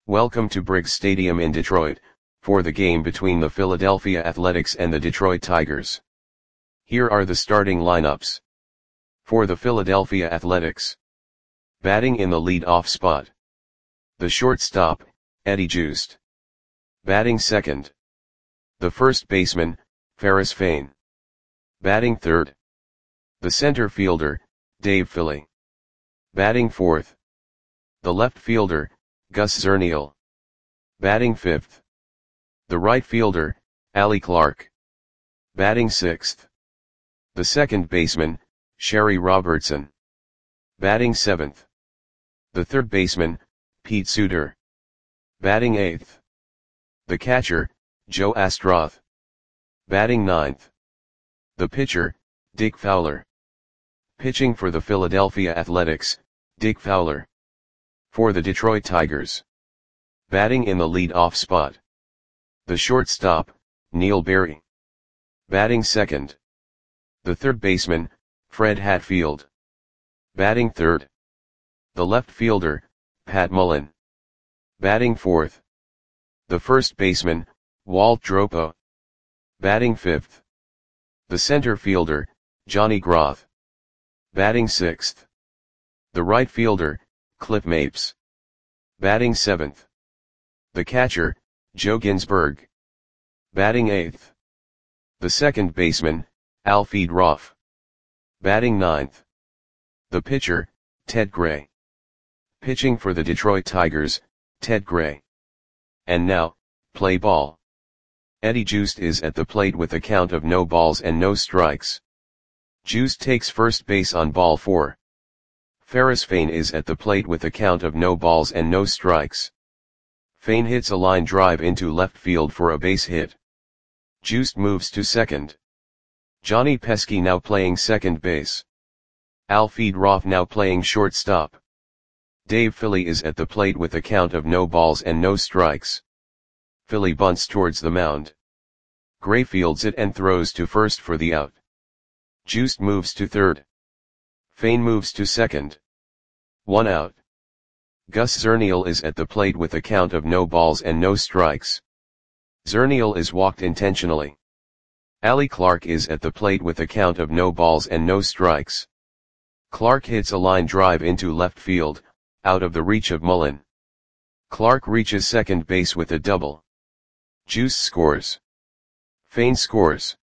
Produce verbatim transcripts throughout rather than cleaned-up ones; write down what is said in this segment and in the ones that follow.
Welcome to Briggs Stadium in Detroit, for the game between the Philadelphia Athletics and the Detroit Tigers. Here are the starting lineups. For the Philadelphia Athletics. Batting in the lead-off spot. The shortstop, Eddie Joost. Batting second. The first baseman, Ferris Fain. Batting third. The center fielder, Dave Philly. Batting fourth. The left fielder, Gus Zernial. Batting fifth. The right fielder, Allie Clark. Batting sixth. The second baseman, Sherry Robertson. Batting seventh. The third baseman, Pete Suter. Batting eighth. The catcher, Joe Astroth. Batting ninth. The pitcher, Dick Fowler. Pitching for the Philadelphia Athletics, Dick Fowler. For the Detroit Tigers. Batting in the lead-off spot. The shortstop, Neil Berry. Batting second. The third baseman, Fred Hatfield. Batting third. The left fielder, Pat Mullen. Batting fourth. The first baseman, Walt Dropo. Batting fifth. The center fielder, Johnny Groth. Batting sixth. The right fielder, Cliff Mapes. Batting seventh. The catcher, Joe Ginsberg. Batting eighth. The second baseman, Alfred Roff. Batting ninth. The pitcher, Ted Gray. Pitching for the Detroit Tigers, Ted Gray. And now, play ball. Eddie Joost is at the plate with a count of no balls and no strikes. Joost takes first base on ball four. Ferris Fain is at the plate with a count of no balls and no strikes. Fain hits a line drive into left field for a base hit. Joost moves to second. Johnny Pesky now playing second base. Alfred Roff now playing shortstop. Dave Philly is at the plate with a count of no balls and no strikes. Philly bunts towards the mound. Gray fields it and throws to first for the out. Joost moves to third. Fain moves to second. One out. Gus Zernial is at the plate with a count of no balls and no strikes. Zernial is walked intentionally. Allie Clark is at the plate with a count of no balls and no strikes. Clark hits a line drive into left field, out of the reach of Mullen. Clark reaches second base with a double. Joost scores. Fain scores.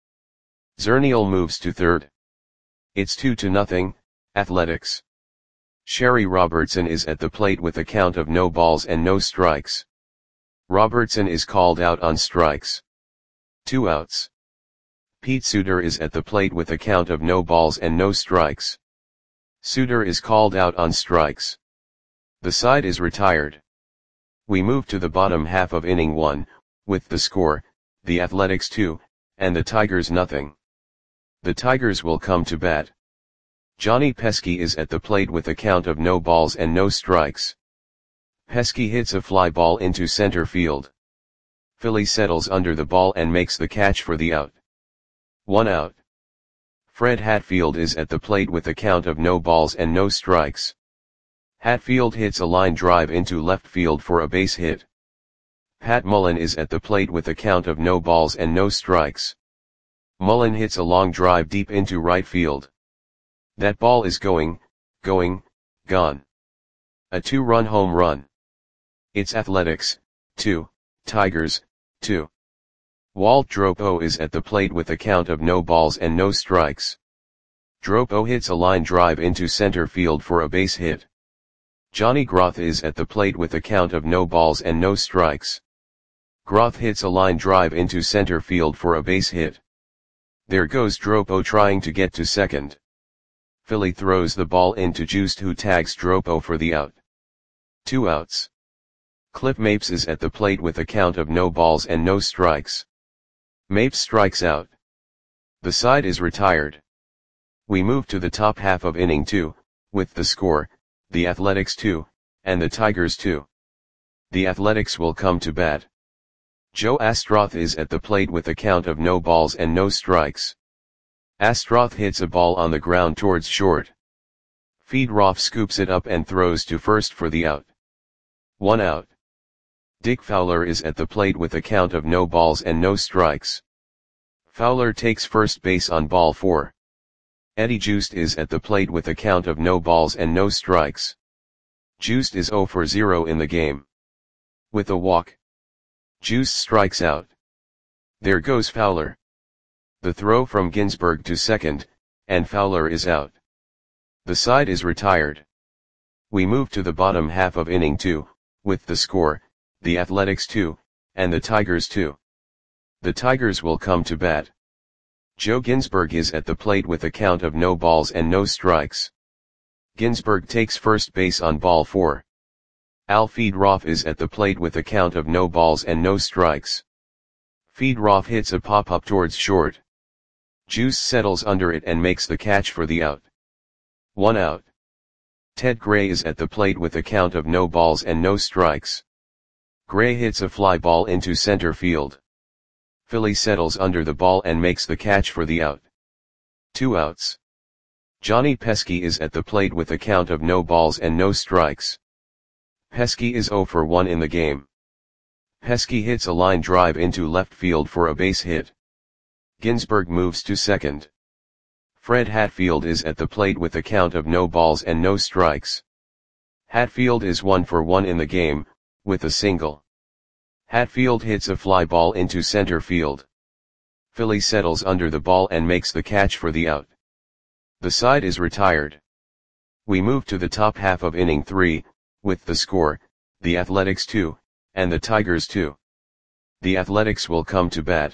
Zernial moves to third. It's two to nothing, Athletics. Sherry Robertson is at the plate with a count of no balls and no strikes. Robertson is called out on strikes. Two outs. Pete Suter is at the plate with a count of no balls and no strikes. Suter is called out on strikes. The side is retired. We move to the bottom half of inning one, with the score, the Athletics two, and the Tigers nothing. The Tigers will come to bat. Johnny Pesky is at the plate with a count of no balls and no strikes. Pesky hits a fly ball into center field. Philly settles under the ball and makes the catch for the out. One out. Fred Hatfield is at the plate with a count of no balls and no strikes. Hatfield hits a line drive into left field for a base hit. Pat Mullen is at the plate with a count of no balls and no strikes. Mullen hits a long drive deep into right field. That ball is going, going, gone. A two-run home run. It's Athletics, two, Tigers, two. Walt Dropo is at the plate with a count of no balls and no strikes. Dropo hits a line drive into center field for a base hit. Johnny Groth is at the plate with a count of no balls and no strikes. Groth hits a line drive into center field for a base hit. There goes Dropo trying to get to second. Philly throws the ball into Joost, who tags Dropo for the out. Two outs. Cliff Mapes is at the plate with a count of no balls and no strikes. Mapes strikes out. The side is retired. We move to the top half of inning two, with the score, the Athletics two, and the Tigers two. The Athletics will come to bat. Joe Astroth is at the plate with a count of no balls and no strikes. Astroth hits a ball on the ground towards short. Fedorov scoops it up and throws to first for the out. One out. Dick Fowler is at the plate with a count of no balls and no strikes. Fowler takes first base on ball four. Eddie Joost is at the plate with a count of no balls and no strikes. Joost is zero for zero in the game. With a walk, Joost strikes out. There goes Fowler. The throw from Ginsberg to second, and Fowler is out. The side is retired. We move to the bottom half of inning two, with the score, the Athletics two, and the Tigers two. The Tigers will come to bat. Joe Ginsberg is at the plate with a count of no balls and no strikes. Ginsberg takes first base on ball four. Al Feedroff is at the plate with a count of no balls and no strikes. Feedroff hits a pop-up towards short. Juice settles under it and makes the catch for the out. One out. Ted Gray is at the plate with a count of no balls and no strikes. Gray hits a fly ball into center field. Philly settles under the ball and makes the catch for the out. Two outs. Johnny Pesky is at the plate with a count of no balls and no strikes. Pesky is zero for one in the game. Pesky hits a line drive into left field for a base hit. Ginsberg moves to second. Fred Hatfield is at the plate with a count of no balls and no strikes. Hatfield is one for one in the game, with a single. Hatfield hits a fly ball into center field. Philly settles under the ball and makes the catch for the out. The side is retired. We move to the top half of inning three, with the score, the Athletics two, and the Tigers two. The Athletics will come to bat.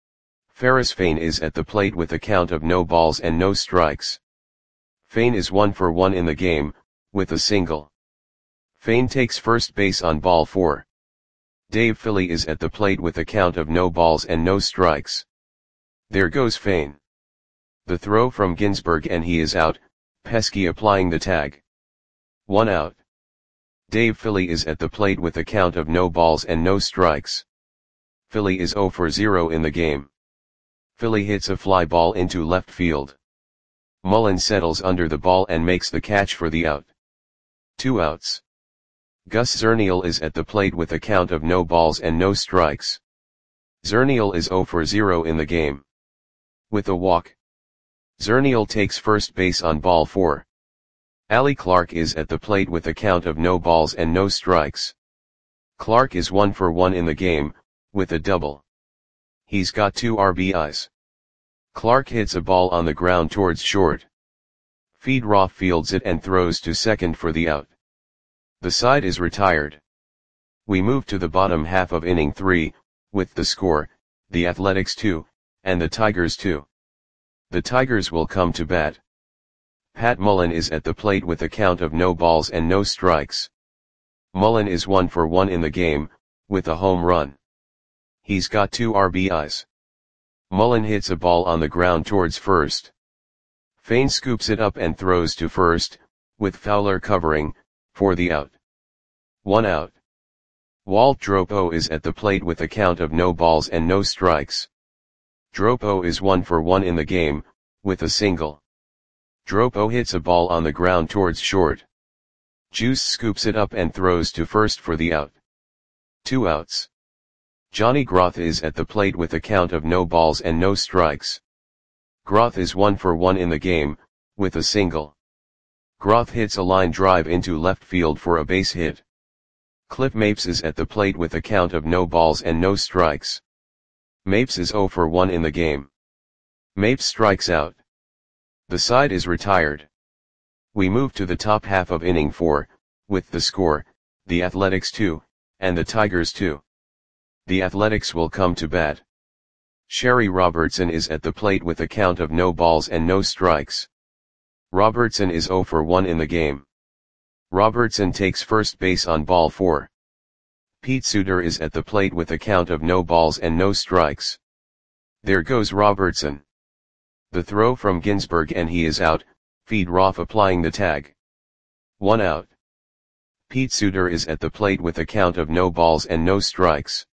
Ferris Fain is at the plate with a count of no balls and no strikes. Fain is one for one in the game, with a single. Fain takes first base on ball four. Dave Philly is at the plate with a count of no balls and no strikes. There goes Fain. The throw from Ginsberg and he is out, Pesky applying the tag. One out. Dave Philly is at the plate with a count of no balls and no strikes. Philly is zero for zero in the game. Philly hits a fly ball into left field. Mullen settles under the ball and makes the catch for the out. Two outs. Gus Zernial is at the plate with a count of no balls and no strikes. Zernial is zero for zero in the game. With a walk, Zernial takes first base on ball four. Ali Clark is at the plate with a count of no balls and no strikes. Clark is one for one in the game, with a double. He's got two R B Is. Clark hits a ball on the ground towards short. Feedroff fields it and throws to second for the out. The side is retired. We move to the bottom half of inning three, with the score, the Athletics two, and the Tigers two. The Tigers will come to bat. Pat Mullen is at the plate with a count of no balls and no strikes. Mullen is one for one in the game, with a home run. He's got two R B Is. Mullen hits a ball on the ground towards first. Fain scoops it up and throws to first, with Fowler covering, for the out. One out. Walt Dropo is at the plate with a count of no balls and no strikes. Dropo is one for one in the game, with a single. Dropo hits a ball on the ground towards short. Juice scoops it up and throws to first for the out. Two outs. Johnny Groth is at the plate with a count of no balls and no strikes. Groth is one for one in the game, with a single. Groth hits a line drive into left field for a base hit. Cliff Mapes is at the plate with a count of no balls and no strikes. Mapes is zero for one in the game. Mapes strikes out. The side is retired. We move to the top half of inning four, with the score, the Athletics two, and the Tigers two. The Athletics will come to bat. Sherry Robertson is at the plate with a count of no balls and no strikes. Robertson is zero for one in the game. Robertson takes first base on ball four. Pete Suter is at the plate with a count of no balls and no strikes. There goes Robertson. The throw from Ginsberg and he is out, Feedroff applying the tag. One out. Pete Suter is at the plate with a count of no balls and no strikes.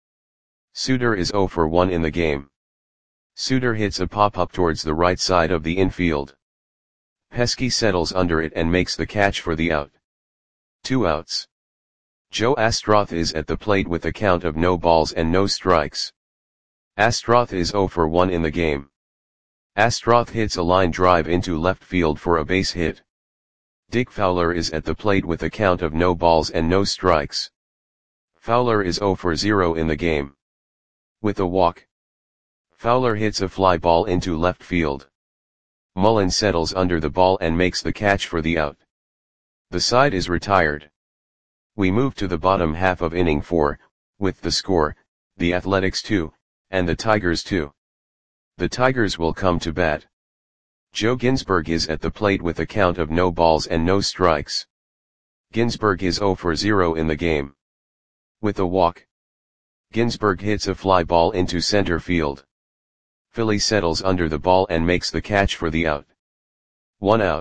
Suter is zero for one in the game. Suter hits a pop-up towards the right side of the infield. Pesky settles under it and makes the catch for the out. Two outs. Joe Astroth is at the plate with a count of no balls and no strikes. Astroth is zero for one in the game. Astroth hits a line drive into left field for a base hit. Dick Fowler is at the plate with a count of no balls and no strikes. Fowler is zero for zero in the game. With a walk, Fowler hits a fly ball into left field. Mullen settles under the ball and makes the catch for the out. The side is retired. We move to the bottom half of inning four, with the score, the Athletics two, and the Tigers two. The Tigers will come to bat. Joe Ginsberg is at the plate with a count of no balls and no strikes. Ginsberg is zero for zero in the game. With a walk, Ginsberg hits a fly ball into center field. Philly settles under the ball and makes the catch for the out. One out.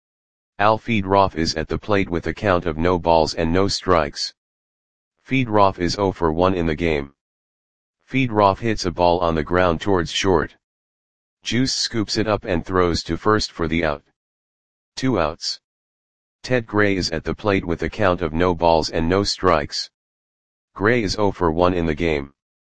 Al Feedroff is at the plate with a count of no balls and no strikes. Feedroff is zero for one in the game. Feedroff hits a ball on the ground towards short. Juice scoops it up and throws to first for the out. Two outs. Ted Gray is at the plate with a count of no balls and no strikes. Gray is zero for one in the game.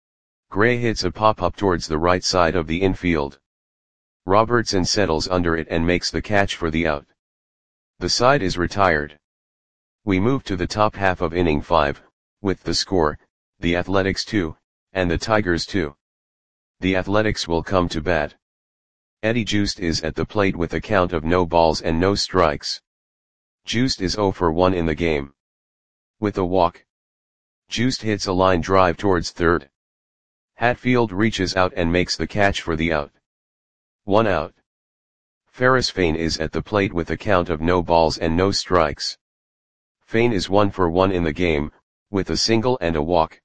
Gray hits a pop-up towards the right side of the infield. Robertson settles under it and makes the catch for the out. The side is retired. We move to the top half of inning five, with the score, the Athletics two, and the Tigers two. The Athletics will come to bat. Eddie Joost is at the plate with a count of no balls and no strikes. Joost is zero for one in the game. With a walk, Joost hits a line drive towards third. Hatfield reaches out and makes the catch for the out. One out. Ferris Fain is at the plate with a count of no balls and no strikes. Fain is one for one in the game, with a single and a walk.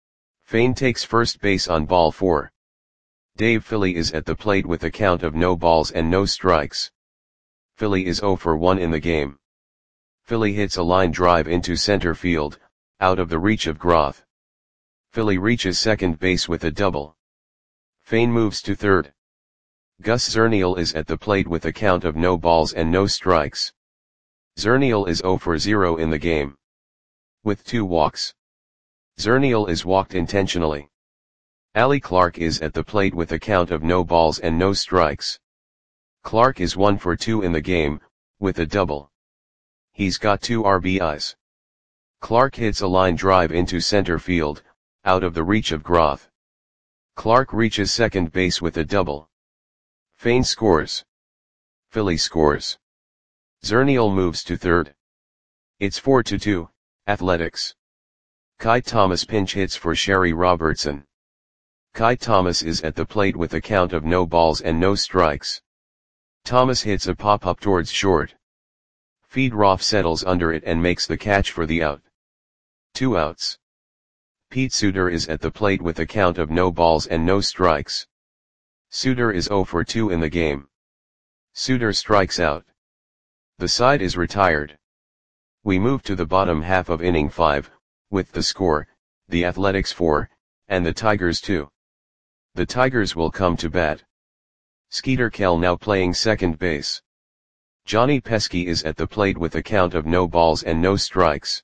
Fain takes first base on ball four. Dave Philly is at the plate with a count of no balls and no strikes. Philly is zero for one in the game. Philly hits a line drive into center field, out of the reach of Groth. Philly reaches second base with a double. Fain moves to third. Gus Zernial is at the plate with a count of no balls and no strikes. Zernial is zero for zero in the game. With two walks, Zernial is walked intentionally. Ali Clark is at the plate with a count of no balls and no strikes. Clark is one for two in the game, with a double. He's got two R B Is. Clark hits a line drive into center field, out of the reach of Groth. Clark reaches second base with a double. Fain scores. Philly scores. Zernial moves to third. It's four to two, Athletics. Kai Thomas pinch hits for Sherry Robertson. Kai Thomas is at the plate with a count of no balls and no strikes. Thomas hits a pop-up towards short. Feedroff settles under it and makes the catch for the out. Two outs. Pete Suter is at the plate with a count of no balls and no strikes. Suter is zero for two in the game. Suter strikes out. The side is retired. We move to the bottom half of inning five, with the score, the Athletics four, and the Tigers two. The Tigers will come to bat. Skeeter Kell now playing second base. Johnny Pesky is at the plate with a count of no balls and no strikes.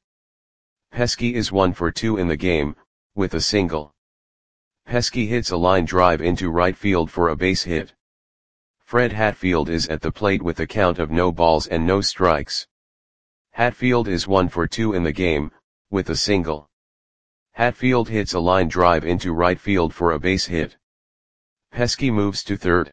Pesky is one for two in the game, with a single. Pesky hits a line drive into right field for a base hit. Fred Hatfield is at the plate with a count of no balls and no strikes. Hatfield is one for two in the game, with a single. Hatfield hits a line drive into right field for a base hit. Pesky moves to third.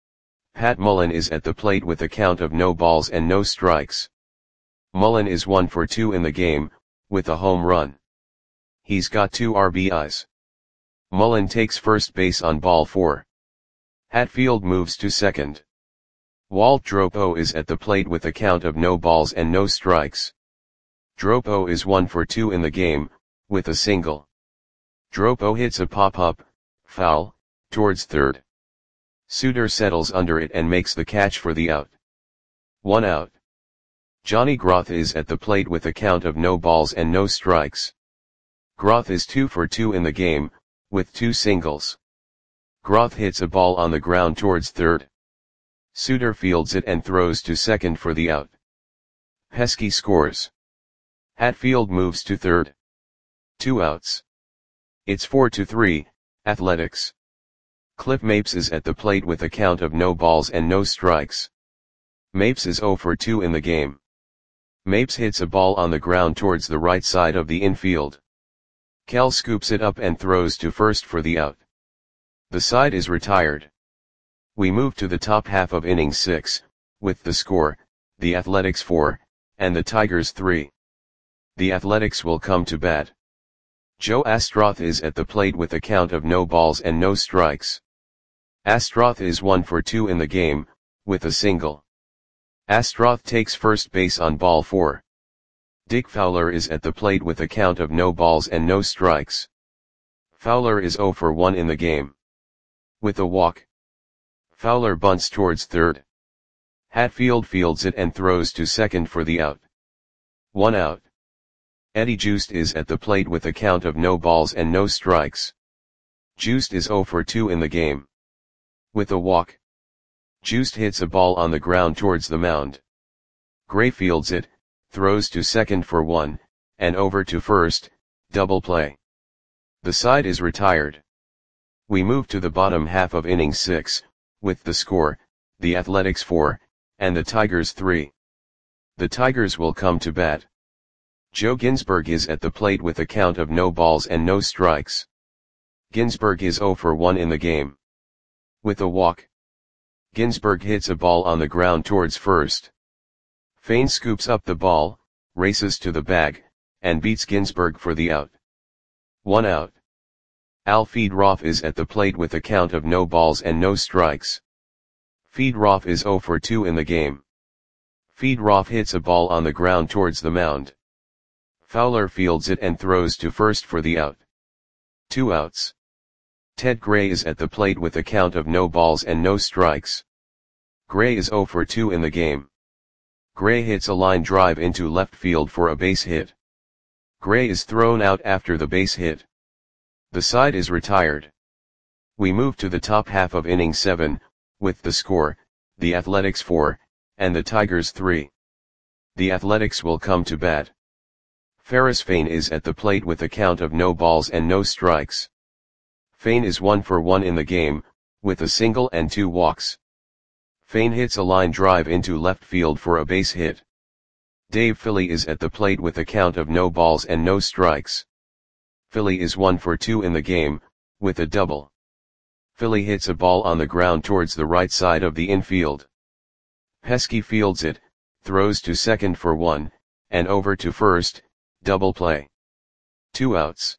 Pat Mullen is at the plate with a count of no balls and no strikes. Mullen is one for two in the game, with a home run. He's got two R B Is. Mullen takes first base on ball four. Hatfield moves to second. Walt Dropo is at the plate with a count of no balls and no strikes. Dropo is one for two in the game, with a single. Dropo hits a pop-up, foul, towards third. Suter settles under it and makes the catch for the out. One out. Johnny Groth is at the plate with a count of no balls and no strikes. Groth is two for two in the game, with two singles. Groth hits a ball on the ground towards third. Suter fields it and throws to second for the out. Pesky scores. Hatfield moves to third. Two outs. It's four to three, Athletics. Cliff Mapes is at the plate with a count of no balls and no strikes. Mapes is oh for two in the game. Mapes hits a ball on the ground towards the right side of the infield. Cal scoops it up and throws to first for the out. The side is retired. We move to the top half of inning six, with the score, the Athletics four, and the Tigers three. The Athletics will come to bat. Joe Astroth is at the plate with a count of no balls and no strikes. Astroth is one for two in the game, with a single. Astroth takes first base on ball four. Dick Fowler is at the plate with a count of no balls and no strikes. Fowler is oh for one in the game. With a walk. Fowler bunts towards third. Hatfield fields it and throws to second for the out. One out. Eddie Joost is at the plate with a count of no balls and no strikes. Joost is oh for two in the game. With a walk. Joost hits a ball on the ground towards the mound. Gray fields it, throws to second for one, and over to first, double play. The side is retired. We move to the bottom half of inning six, with the score, the Athletics four, and the Tigers three. The Tigers will come to bat. Joe Ginsberg is at the plate with a count of no balls and no strikes. Ginsberg is oh for one in the game. With a walk. Ginsberg hits a ball on the ground towards first. Fain scoops up the ball, races to the bag, and beats Ginsberg for the out. One out. Al Feedroff is at the plate with a count of no balls and no strikes. Feedroff is oh for two in the game. Feedroff hits a ball on the ground towards the mound. Fowler fields it and throws to first for the out. Two outs. Ted Gray is at the plate with a count of no balls and no strikes. Gray is oh for two in the game. Gray hits a line drive into left field for a base hit. Gray is thrown out after the base hit. The side is retired. We move to the top half of inning seven, with the score, the Athletics four, and the Tigers three. The Athletics will come to bat. Ferris Fain is at the plate with a count of no balls and no strikes. Fain is one for one in the game, with a single and two walks. Fain hits a line drive into left field for a base hit. Dave Philly is at the plate with a count of no balls and no strikes. Philly is one for two in the game, with a double. Philly hits a ball on the ground towards the right side of the infield. Pesky fields it, throws to second for one, and over to first, double play. Two outs.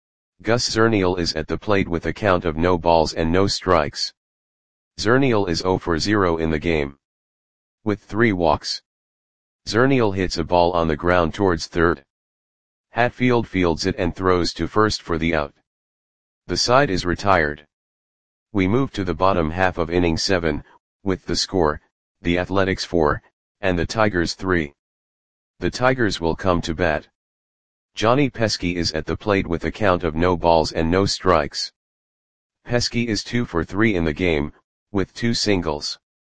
Gus Zernial is at the plate with a count of no balls and no strikes. Zernial is oh for zero in the game. With three walks. Zernial hits a ball on the ground towards third. Hatfield fields it and throws to first for the out. The side is retired. We move to the bottom half of inning seven, with the score, the Athletics four, and the Tigers three. The Tigers will come to bat. Johnny Pesky is at the plate with a count of no balls and no strikes. Pesky is two for three in the game, with two singles.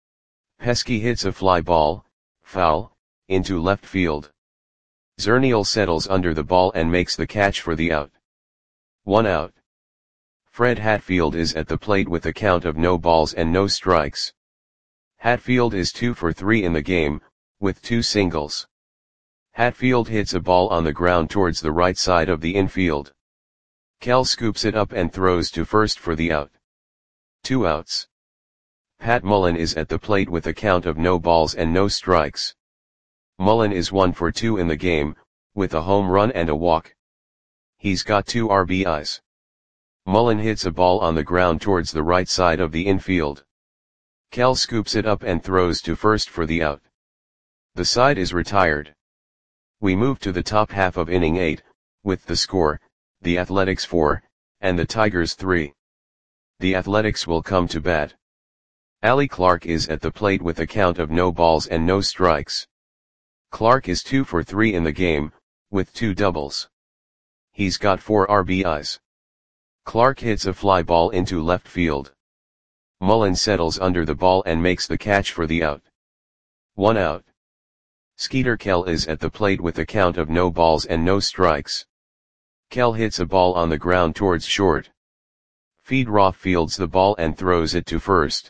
Pesky hits a fly ball, foul, into left field. Zernial settles under the ball and makes the catch for the out. One out. Fred Hatfield is at the plate with a count of no balls and no strikes. Hatfield is two for three in the game, with two singles. Hatfield hits a ball on the ground towards the right side of the infield. Cal scoops it up and throws to first for the out. Two outs. Pat Mullen is at the plate with a count of no balls and no strikes. Mullen is one for two in the game, with a home run and a walk. He's got two R B Is. Mullen hits a ball on the ground towards the right side of the infield. Cal scoops it up and throws to first for the out. The side is retired. We move to the top half of inning eight, with the score, the Athletics four, and the Tigers three. The Athletics will come to bat. Allie Clark is at the plate with a count of no balls and no strikes. Clark is two for three in the game, with two doubles. He's got four R B Is. Clark hits a fly ball into left field. Mullen settles under the ball and makes the catch for the out. One out. Skeeter Kell is at the plate with a count of no balls and no strikes. Kell hits a ball on the ground towards short. Feedroff fields the ball and throws it to first.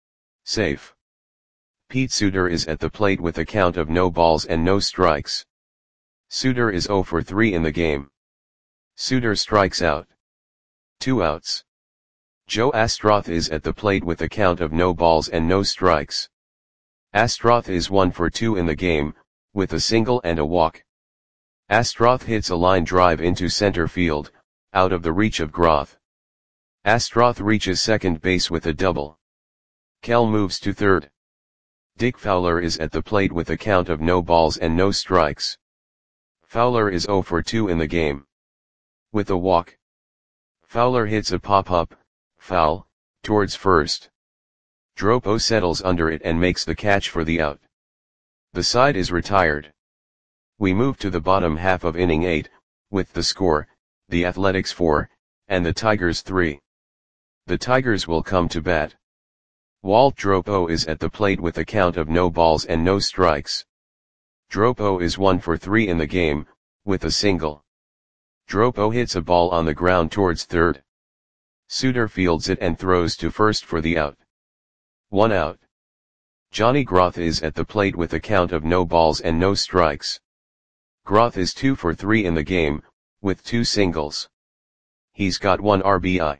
Safe. Pete Suter is at the plate with a count of no balls and no strikes. Suter is zero for three in the game. Suter strikes out. Two outs. Joe Astroth is at the plate with a count of no balls and no strikes. Astroth is one for two in the game, with a single and a walk. Astroth hits a line drive into center field, out of the reach of Groth. Astroth reaches second base with a double. Kell moves to third. Dick Fowler is at the plate with a count of no balls and no strikes. Fowler is zero for two in the game. With a walk. Fowler hits a pop-up, foul, towards first. Dropo settles under it and makes the catch for the out. The side is retired. We move to the bottom half of inning eight, with the score, the Athletics four, and the Tigers three. The Tigers will come to bat. Walt Dropo is at the plate with a count of no balls and no strikes. Dropo is one for three in the game, with a single. Dropo hits a ball on the ground towards third. Suter fields it and throws to first for the out. One out. Johnny Groth is at the plate with a count of no balls and no strikes. Groth is two for three in the game, with two singles. He's got one R B I.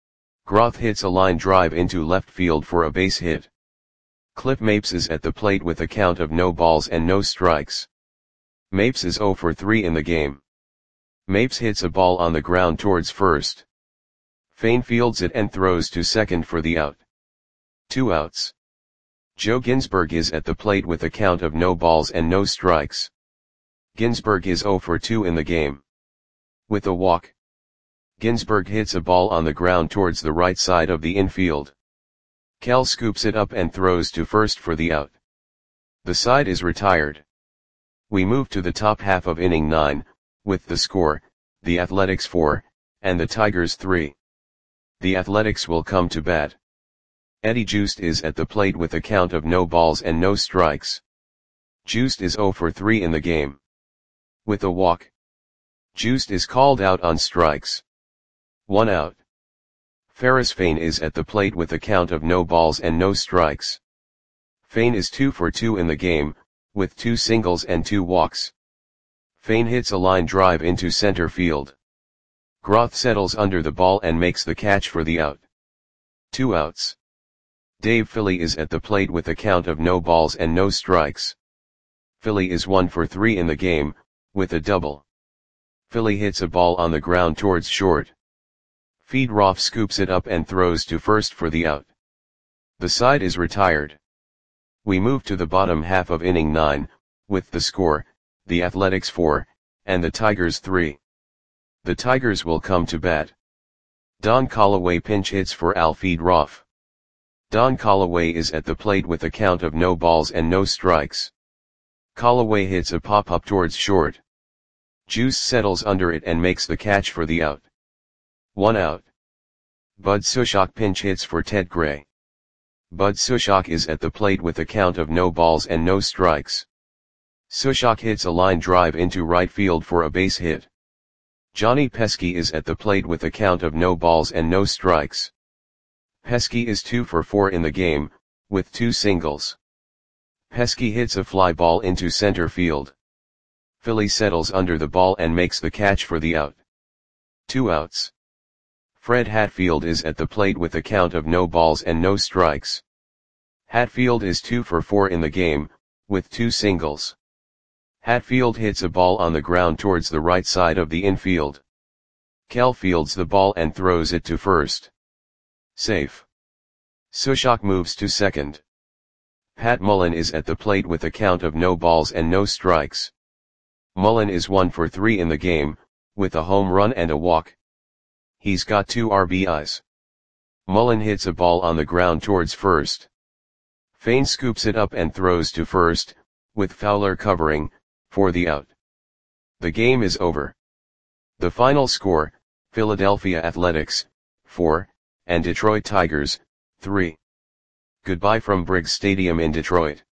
Groth hits a line drive into left field for a base hit. Cliff Mapes is at the plate with a count of no balls and no strikes. Mapes is zero for three in the game. Mapes hits a ball on the ground towards first. Fain fields it and throws to second for the out. Two outs. Joe Ginsberg is at the plate with a count of no balls and no strikes. Ginsberg is zero for two in the game. With a walk. Ginsberg hits a ball on the ground towards the right side of the infield. Kell scoops it up and throws to first for the out. The side is retired. We move to the top half of inning nine, with the score, the Athletics four, and the Tigers three. The Athletics will come to bat. Eddie Joost is at the plate with a count of no balls and no strikes. Joost is zero for three in the game. With a walk. Joost is called out on strikes. One out. Ferris Fain is at the plate with a count of no balls and no strikes. Fain is two for two in the game, with two singles and two walks. Fain hits a line drive into center field. Groth settles under the ball and makes the catch for the out. Two outs. Dave Philly is at the plate with a count of no balls and no strikes. Philly is one for three in the game, with a double. Philly hits a ball on the ground towards short. Feedroff scoops it up and throws to first for the out. The side is retired. We move to the bottom half of inning nine, with the score, the Athletics four, and the Tigers three. The Tigers will come to bat. Don Callaway pinch hits for Al Feedroff. Don Callaway is at the plate with a count of no balls and no strikes. Callaway hits a pop-up towards short. Juice settles under it and makes the catch for the out. One out. Bud Sushok pinch hits for Ted Gray. Bud Sushok is at the plate with a count of no balls and no strikes. Sushok hits a line drive into right field for a base hit. Johnny Pesky is at the plate with a count of no balls and no strikes. Pesky is two for four in the game, with two singles. Pesky hits a fly ball into center field. Philly settles under the ball and makes the catch for the out. Two outs. Fred Hatfield is at the plate with a count of no balls and no strikes. Hatfield is two for four in the game, with two singles. Hatfield hits a ball on the ground towards the right side of the infield. Kell fields the ball and throws it to first. Safe. Sushok moves to second. Pat Mullen is at the plate with a count of no balls and no strikes. Mullen is one for three in the game, with a home run and a walk. He's got two R B Is. Mullen hits a ball on the ground towards first. Fain scoops it up and throws to first, with Fowler covering, for the out. The game is over. The final score, Philadelphia Athletics, four, and Detroit Tigers, three. Goodbye from Briggs Stadium in Detroit.